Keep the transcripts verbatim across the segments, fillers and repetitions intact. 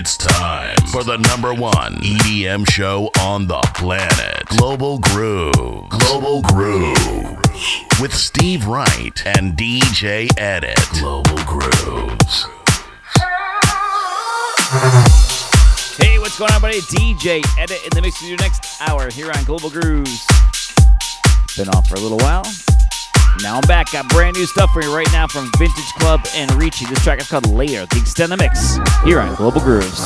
It's time for the number one E D M show on the planet. Global Groove. Global Groove. With Steve Wright and D J Edit. Global Grooves. Hey, what's going on, buddy? D J Edit in the mix with you next hour here on Global Grooves. Been off for a little while. Now I'm back. Got brand new stuff for you right now from Vintage Club and Ricci. This track is called Layer. The extended mix here on Global Grooves.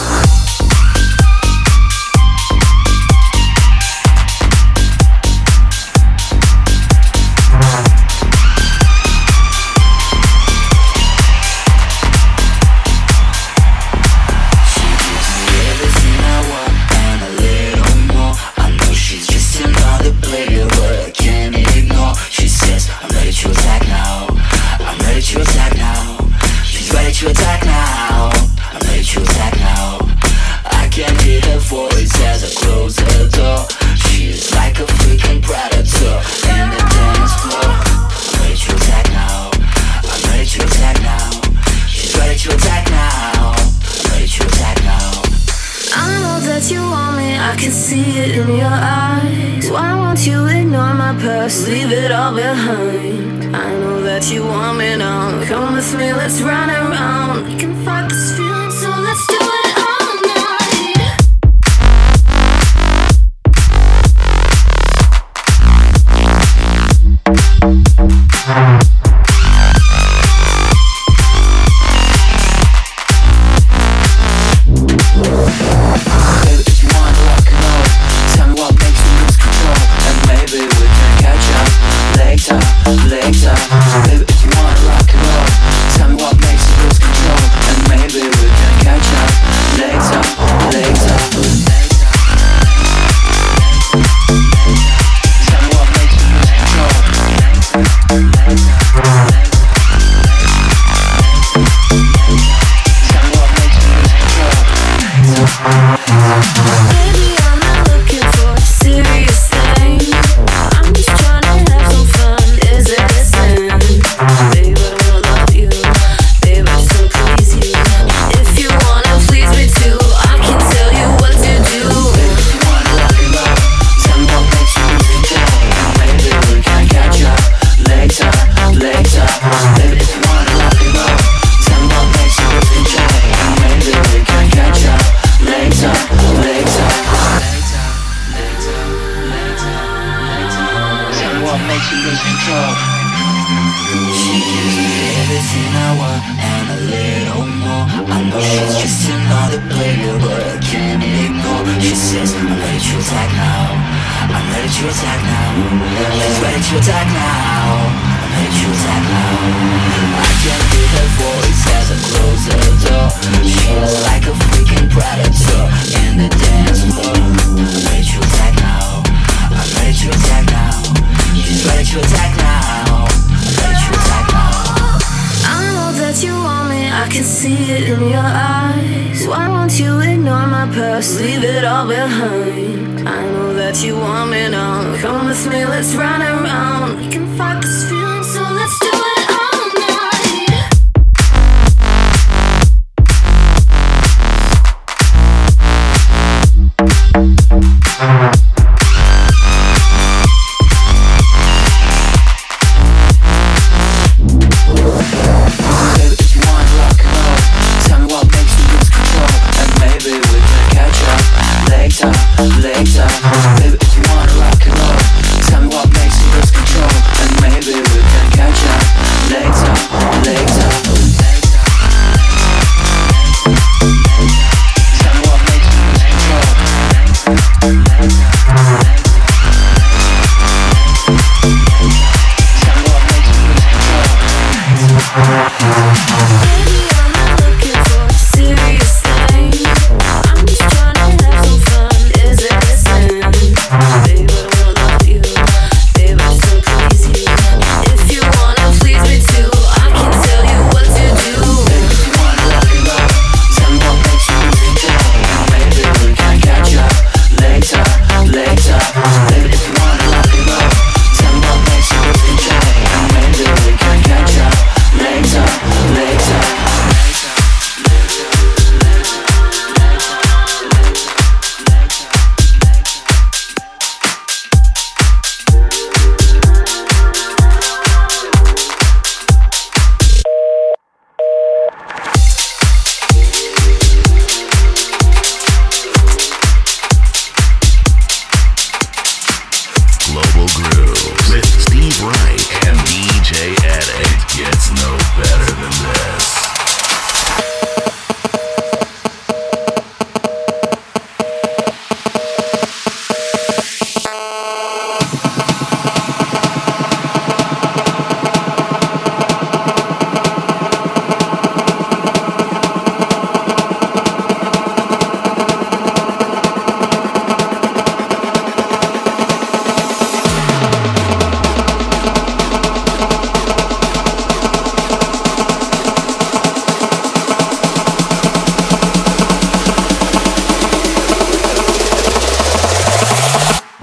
To attack now, I'm ready to attack now. I can hear her voice as I close the door. She's like a freaking predator in the dance floor. I'm ready to attack now. I'm ready to attack now. She's ready to attack now. I'm ready to attack now. I know that you want me, I can see it in your eyes. Why won't you ignore my past, leave it all behind? I know that you want me now. Come with me, let's run around. We can fight this feeling, so let's do it all night. Baby, if you wanna rock and roll, tell me what makes you lose control, and maybe we can catch up later, later. Baby, if you wanna rock and roll, tell me what makes you lose control, and maybe we can catch up later, later. Tell me what makes you lose control. Tell me what makes you lose control. Baby, I'm not looking for a serious thing. I'm just trying to have some fun. Is it a sin? Babe, I wanna love you. Babe, I just wanna please you. If you wanna please me too, I can tell you what to do. Baby, if you wanna rock and roll, tell me what makes you lose control, and maybe we can catch up later, later. Baby, if you wanna rock and roll, tell me what makes you lose control, and maybe we can catch up later, later. Later, later, later, later. Tell me what makes you lose control. She gives me everything I want and a little more. I know she's just another player, but I can't ignore. She says, I'm ready to attack now. I'm ready to attack now. She's ready to attack now. I'm ready to attack now. I can hear her voice as I close the door. She's like a freaking predator in the dance floor. I'm ready to attack now. I'm ready to attack now. She's ready to attack now. I'm ready to attack now. I know that you want me, I can see it in your eyes. Why won't you ignore my past, leave it all behind? I know that you want me now. Come with me, let's run around. We can fight this feeling, so let's do it all night. Baby, if you wanna rock and roll, tell me what makes you lose control, and maybe we can catch up later, later. Baby, if you wanna rock and roll, tell me what makes you lose control, and maybe we can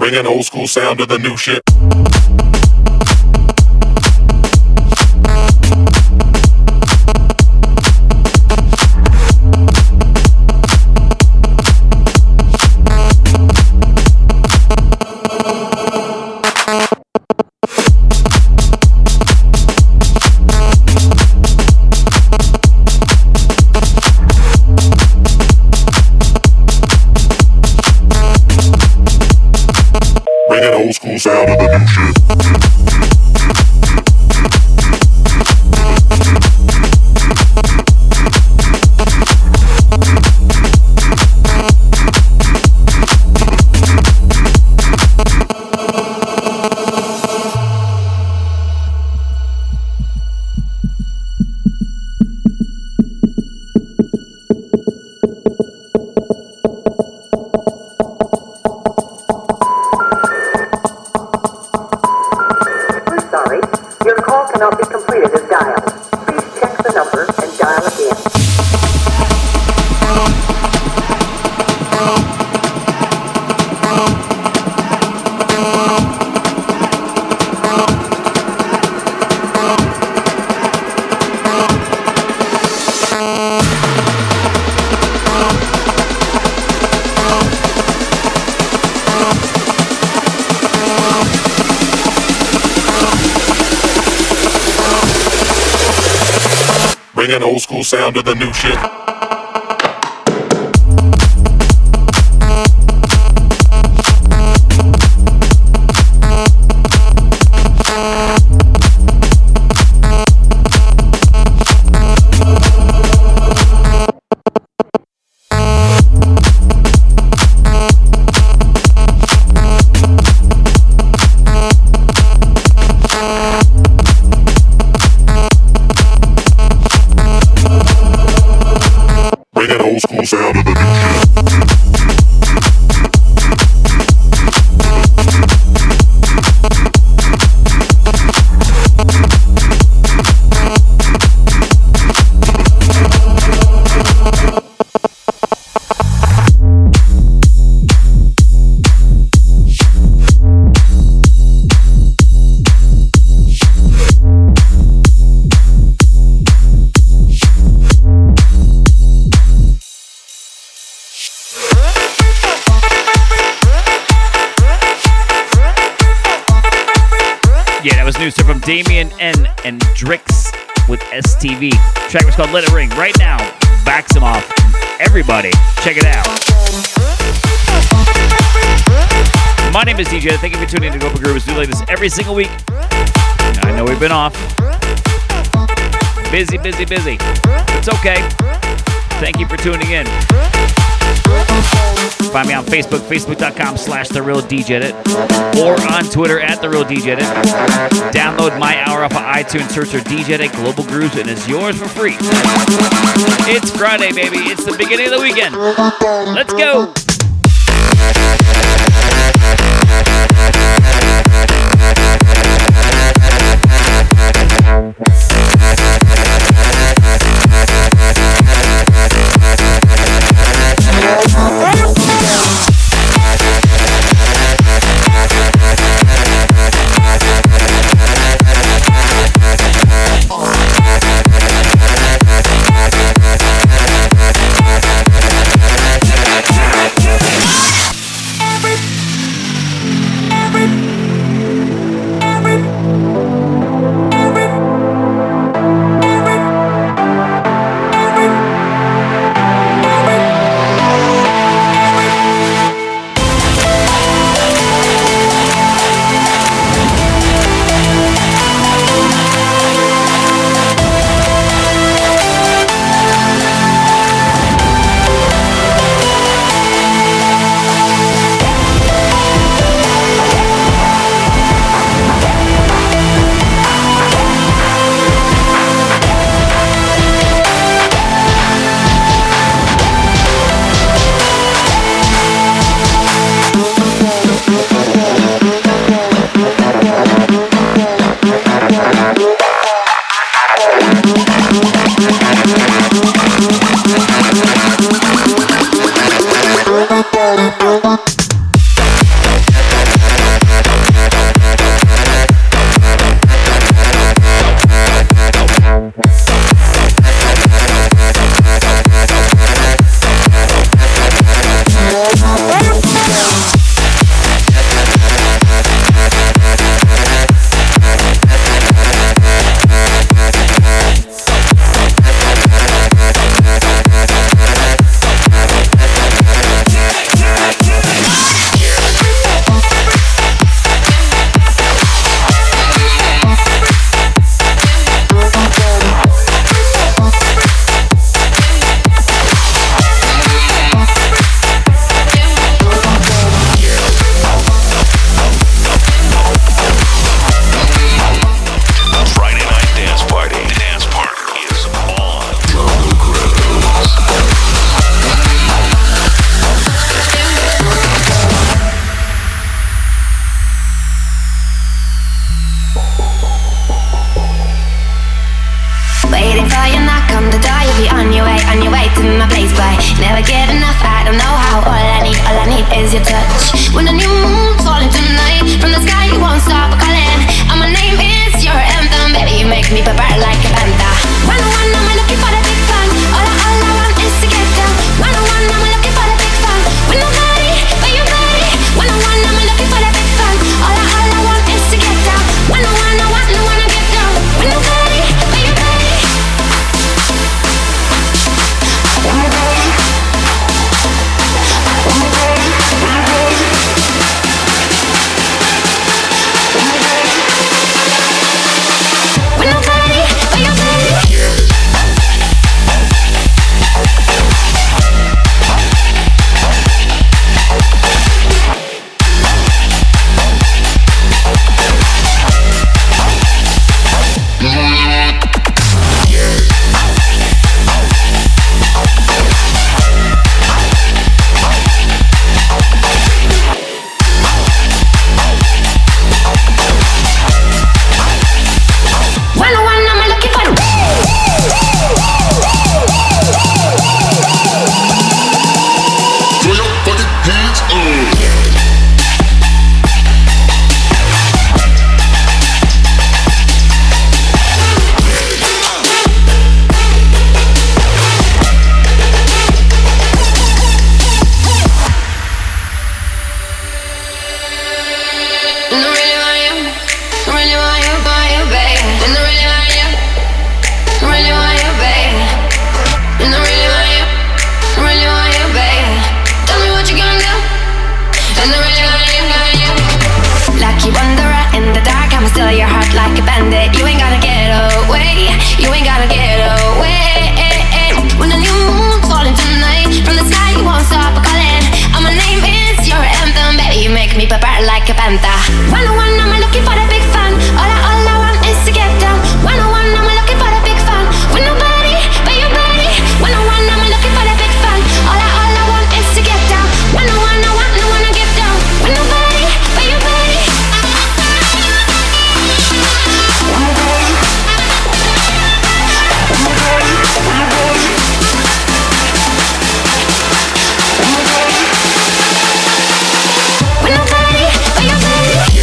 Bringing old school sound to the new shit. Bringing old school sound to the new shit. Cannot be completed as dialed. Please check the number and dial again. Bringing old school sound to the new shit. Bringing old school sound to the new shit. Yeah, that was new stuff from Damien N and Drix with S T V. Track was called Let It Ring. Right now, backs him off. Everybody, check it out. My name is D J. Thank you for tuning in to Global Grooves. We do like this every single week. I know we've been off. Busy, busy, busy. It's okay. Thank you for tuning in. Find me on Facebook, facebook.com slash The Real D J Edit, or on Twitter at The Real D J Edit. Download my hour off of iTunes, search for D J Edit Global Grooves, and it's yours for free. It's Friday, baby. It's the beginning of the weekend. Let's go. never get enough. I don't know how. All I need, all I need is your touch. When the new moon's falling tonight, from the sky you won't stop calling. And my name is your anthem, baby. You make me prepare like a panda. One on one, I'm looking for the big fun. All I, all I want is to get down. One on one, I'm looking for the big fun. With nobody but your body. One on one, I'm looking for the big fun. All I, all I want is to get down. One on one, I want, I wanna get down. With nobody but your body. With nobody but your body. One on one, I'm looking for the Throw your fucking hands up. And I really want you, I really want you, want you, babe. And I really want you, I really want you, babe. And I really want you, I really want you, babe. Tell me what you gonna do. And I really want you, want you. Lucky wanderer in the dark, I'ma steal your heart like a bandit. You ain't gonna get away, you ain't gonna get away. When the new moon's falling tonight, from the sky you won't stop calling. And my name is your anthem, baby. You make me prepare like a panther. One on one, I'm looking for the big fun. All I, all I want is to get down. One on one, I'm looking for the big fun. With nobody but your body. One on one, I'm looking for the big fun. All I, all I want is to get down. One on one, I want, I wanna get down. With nobody but your body. With nobody but your body.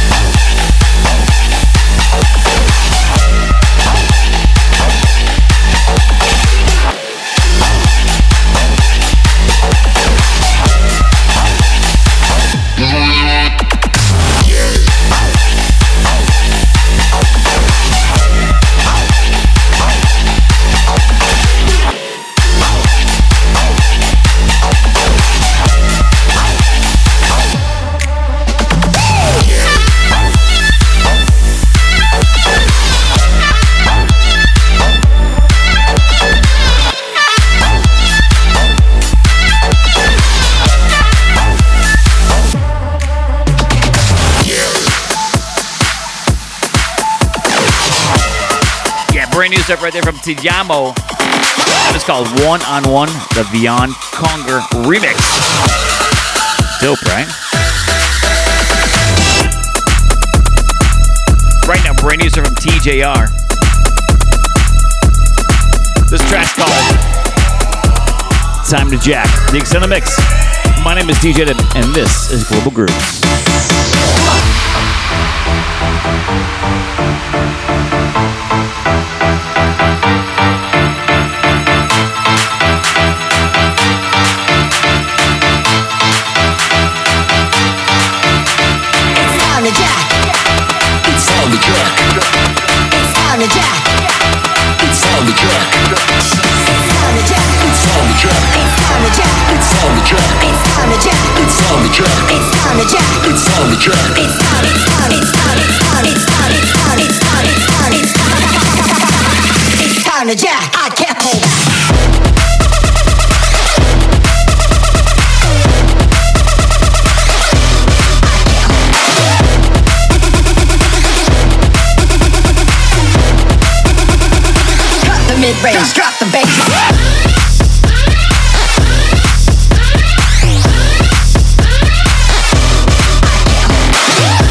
Brand new stuff right there from Tijamo. That is called One on One, the Beyond Conger remix. Dope, right? Right now, brand new stuff from T J R. This track's called Time to Jack. The extended mix. My name is D J Ed, and this is Global Grooves. Time to jack. I can't hold back. Cut the mid-range, drop the bass. Yeah.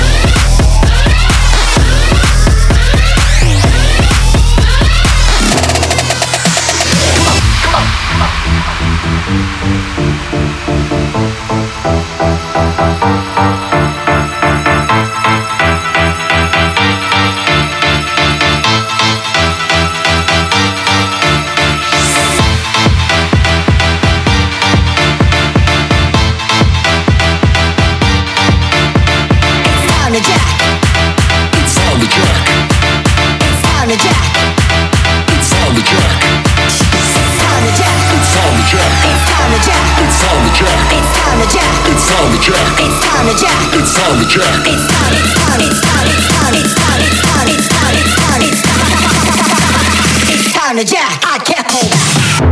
It's time to jack. It's time to jack. It's time to jack. It's time to jack. It's time, it's time, it's time, it's time, it's time, it's time, it's time, it's time, it's time. It's time to jack. I can't hold back.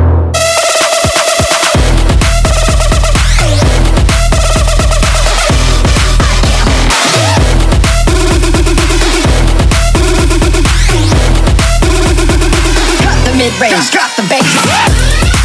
Cut the mid-range, drop the bass.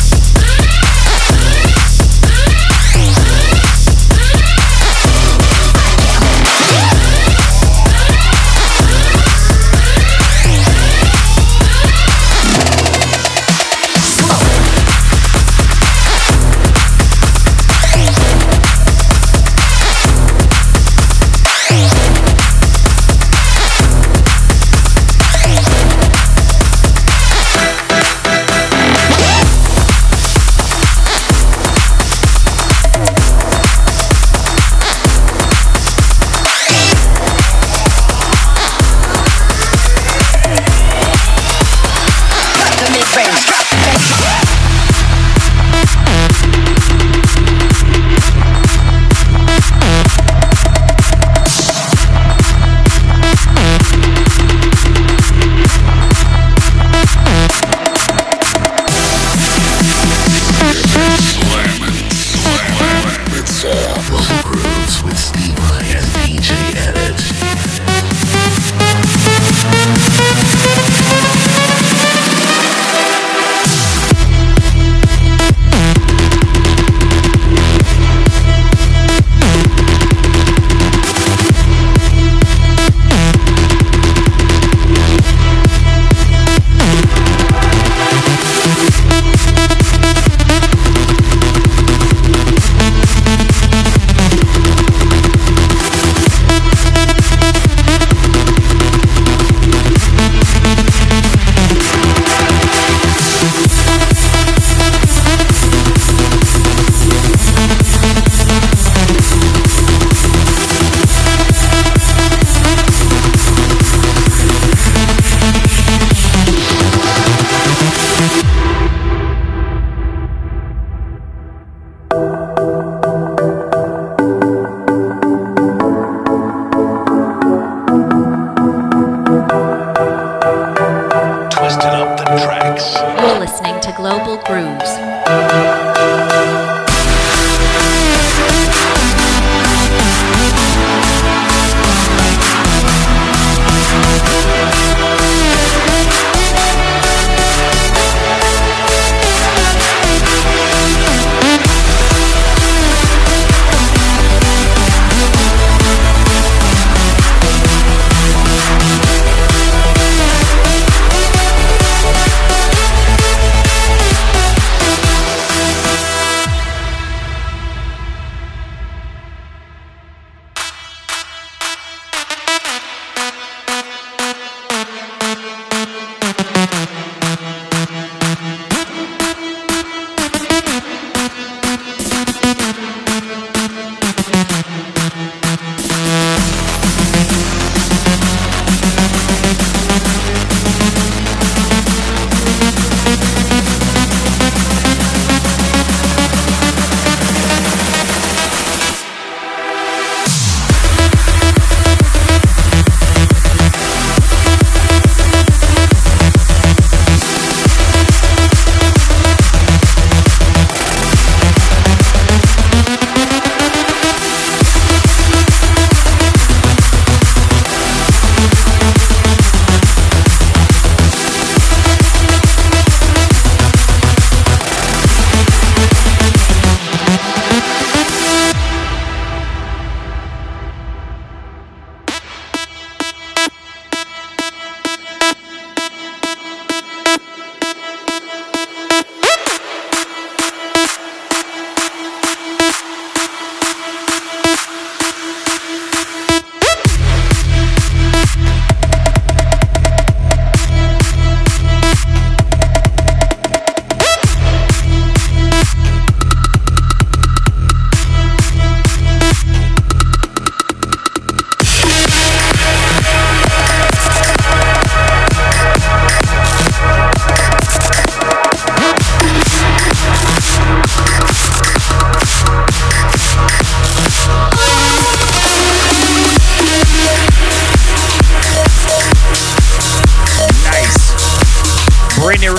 Global Grooves.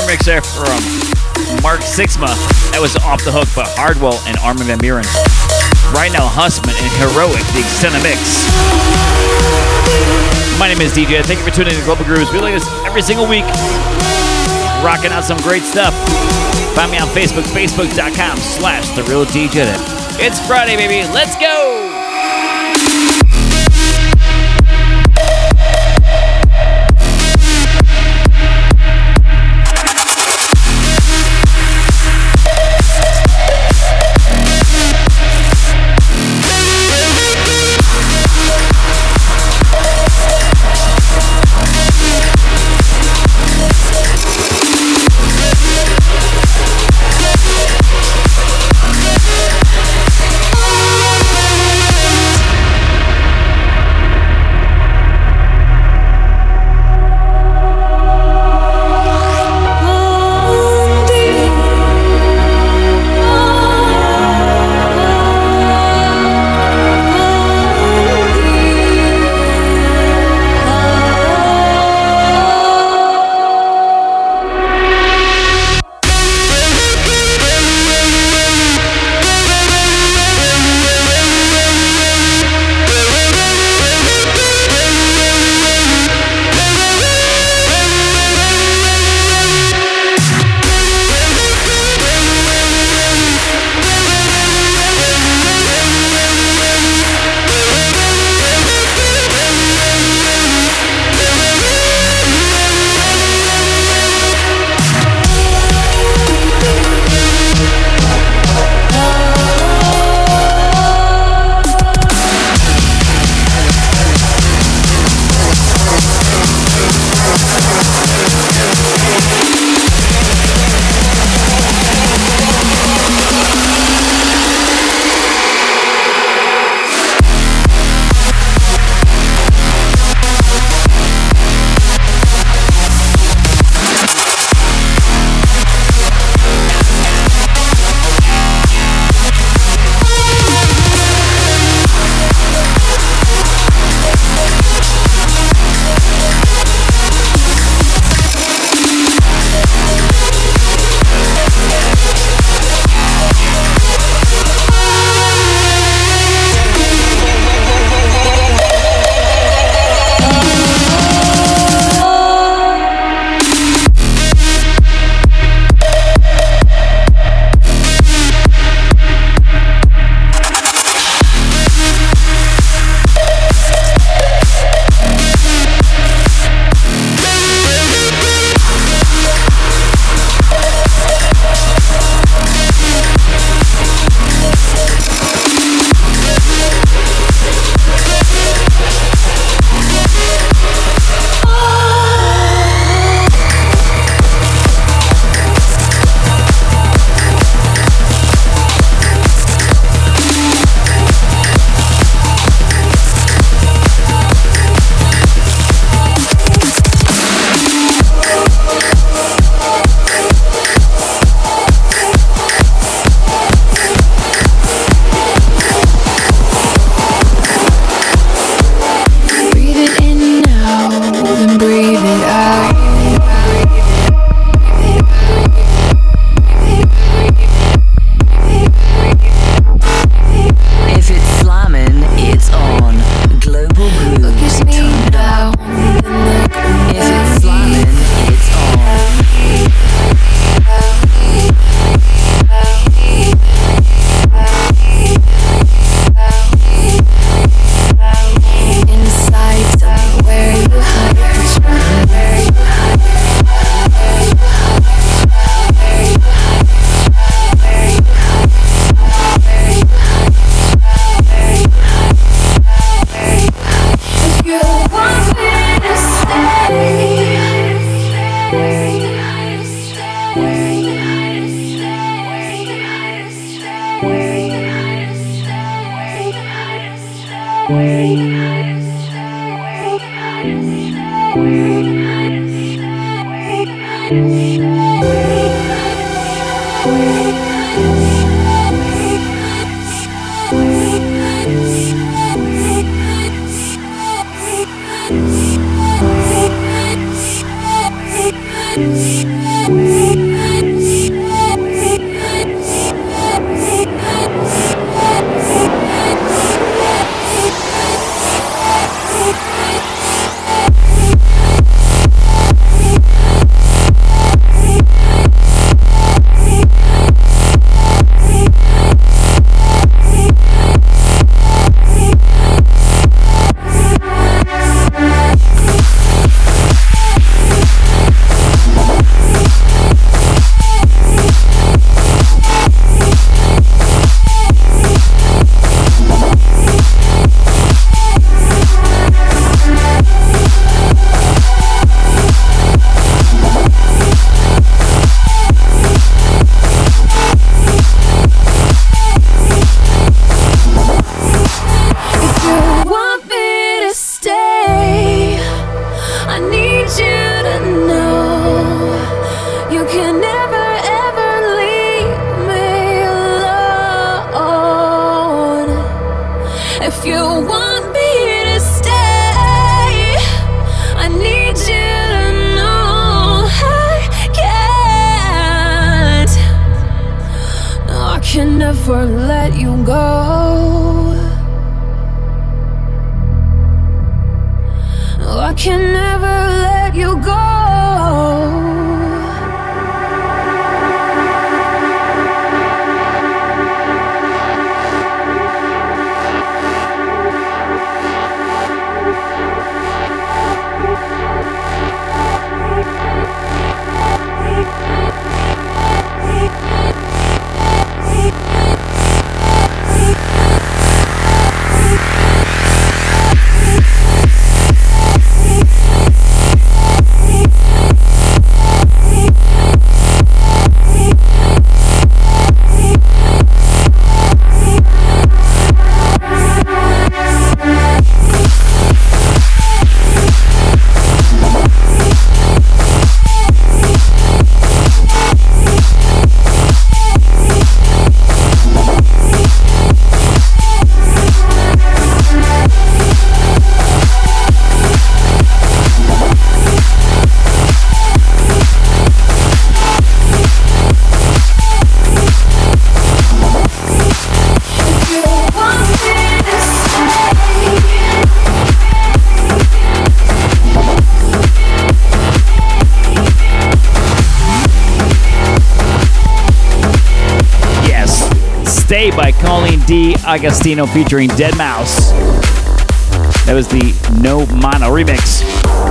remix there from Mark Sixma. That was Off the Hook by Hardwell and Armin van Buuren. Right now, Hussman and Heroic, the extended mix. My name is D J. Thank you for tuning in to Global Grooves. We like this every single week. Rocking out some great stuff. Find me on Facebook, facebook.com slash The Real D J. It's Friday, baby. Let's go! you want me to stay, I need you to know I can't. No, I can never let you go. No, I can never let you go. Stay by Colleen D. Agostino featuring Dead Mouse. That was the No Mono remix.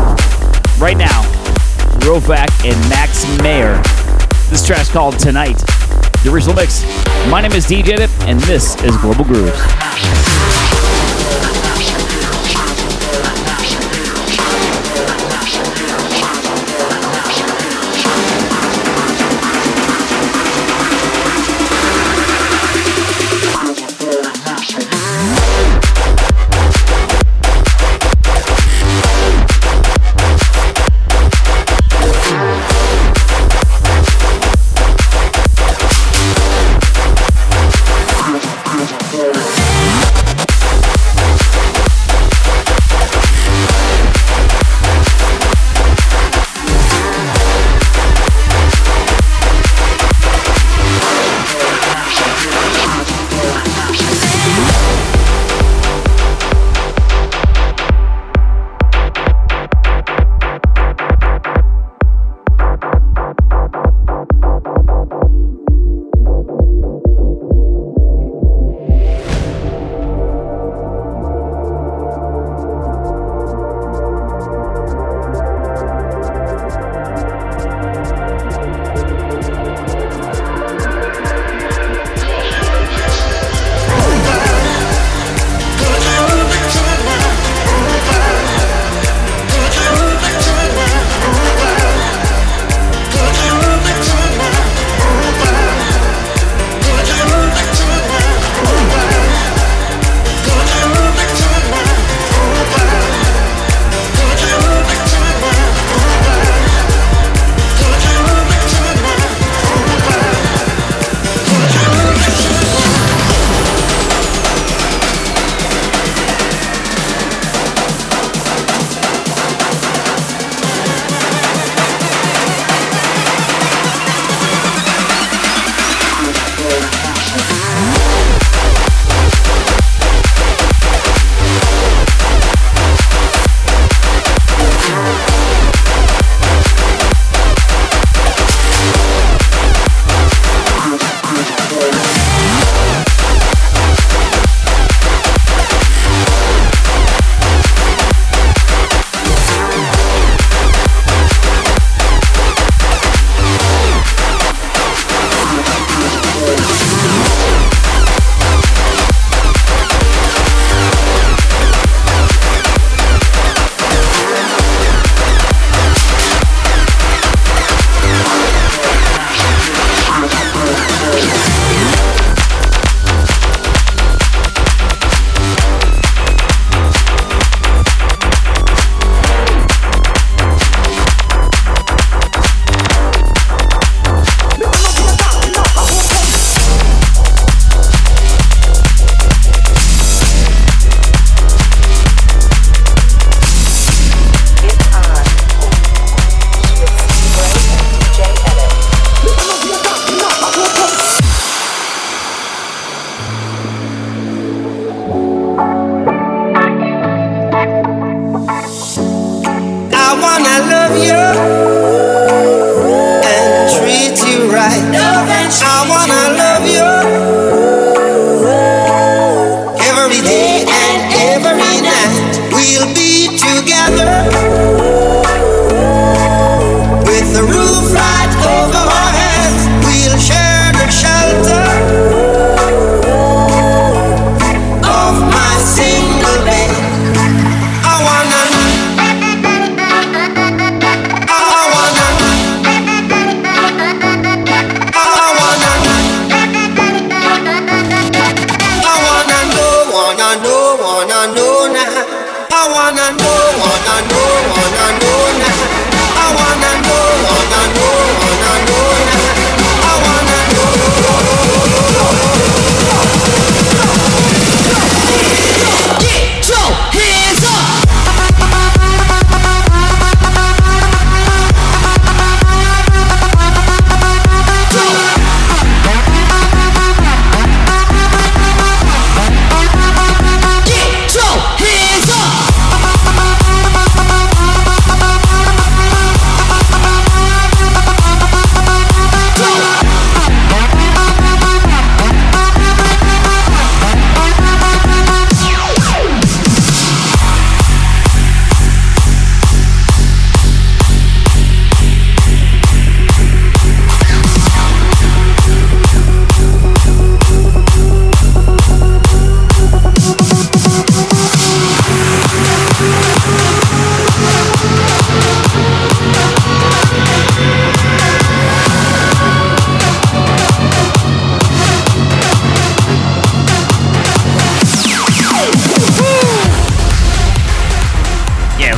Right now, Rovak and Max Mayer. This track's called Tonight. The original mix. My name is D J Edit, and this is Global Grooves. Yeah.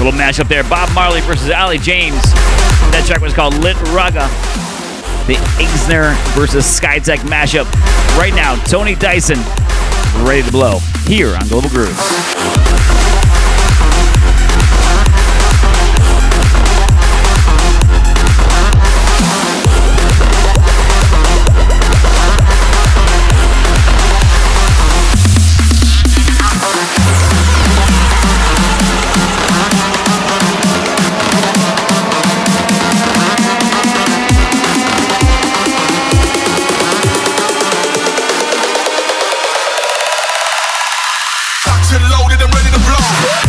little mashup there. Bob Marley versus Ali James. That track was called Lit Raga. The Eisner versus Skytech mashup. Right now, Tony Dyson, ready to blow here on Global Grooves. Loaded and ready to blow.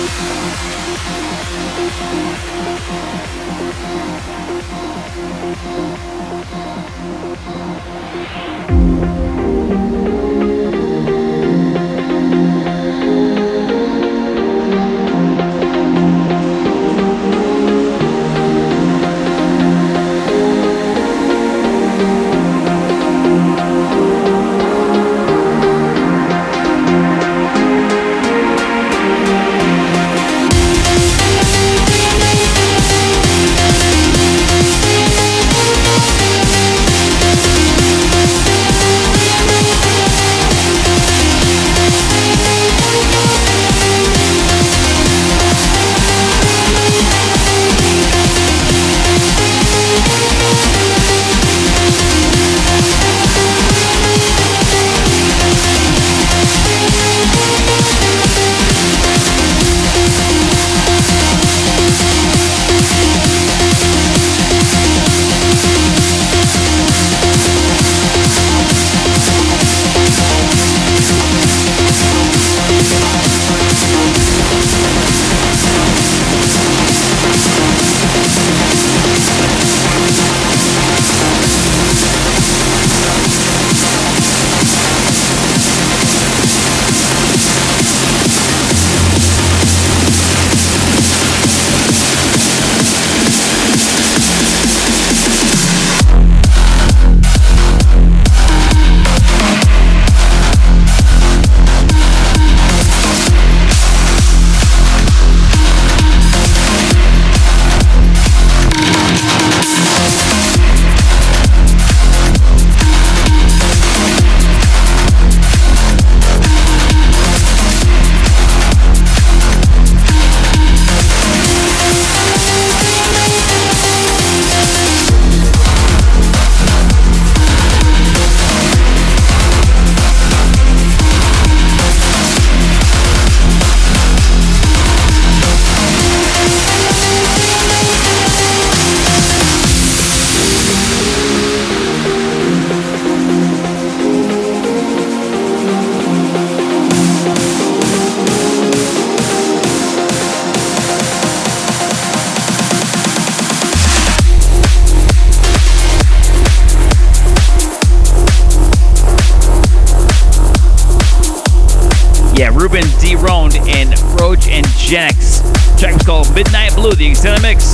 Ruben D. Roan and Roach and Genix. The track was called Midnight Blue, the extended mix.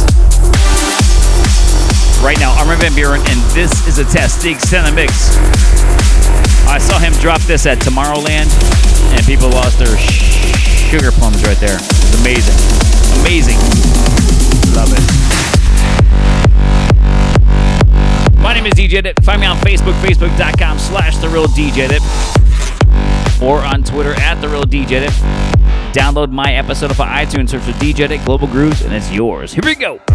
Right now, Armin van Buuren, and this is a test, the extended mix. I saw him drop this at Tomorrowland, and people lost their sh- sugar plums right there. It was amazing. Amazing. Love it. My name is D J Edit. Find me on Facebook, facebook.com slash The Real D J Edit. Or on Twitter at The Real D J Edit. Download my episode of iTunes, search for D J Edit Global Grooves, and it's yours. Here we go.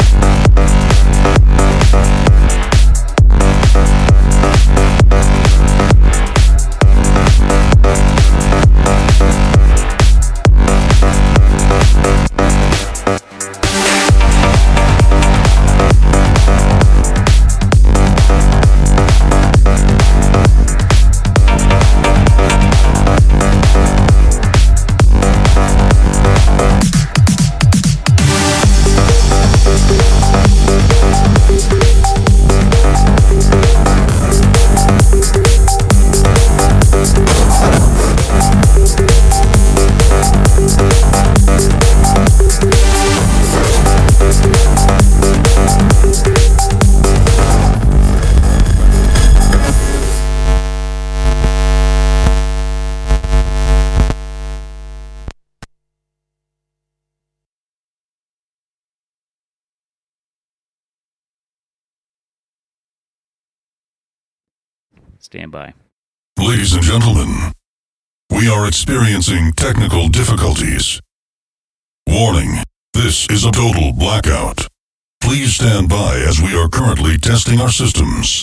Stand by. Ladies and gentlemen, we are experiencing technical difficulties. Warning, this is a total blackout. Please stand by as we are currently testing our systems.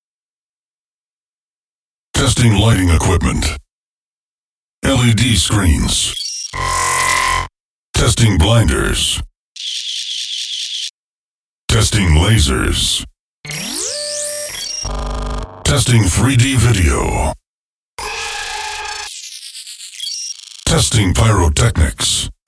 Testing lighting equipment. L E D screens. Testing blinders. Testing lasers. Testing three D video. Testing pyrotechnics.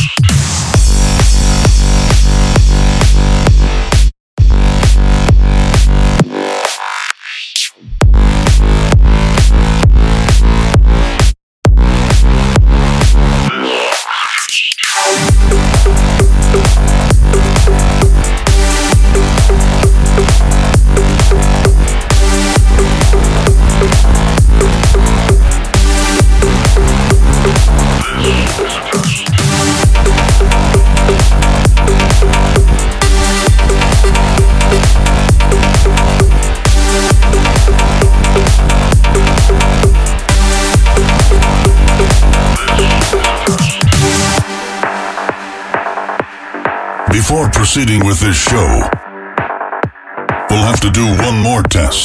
Before proceeding with this show, we'll have to do one more test.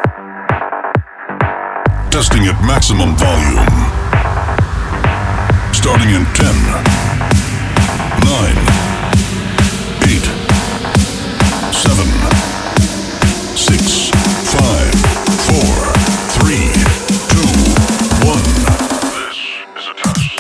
Testing at maximum volume. Starting in ten, nine, eight, seven, six, five, four, three, two, one. This is a test.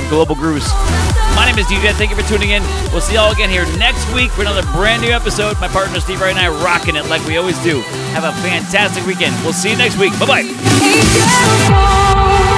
from Global Grooves. My name is D J. Thank you for tuning in. We'll see y'all again here next week for another brand new episode. My partner Steve Wright and I rocking it like we always do. Have a fantastic weekend. We'll see you next week. Bye-bye.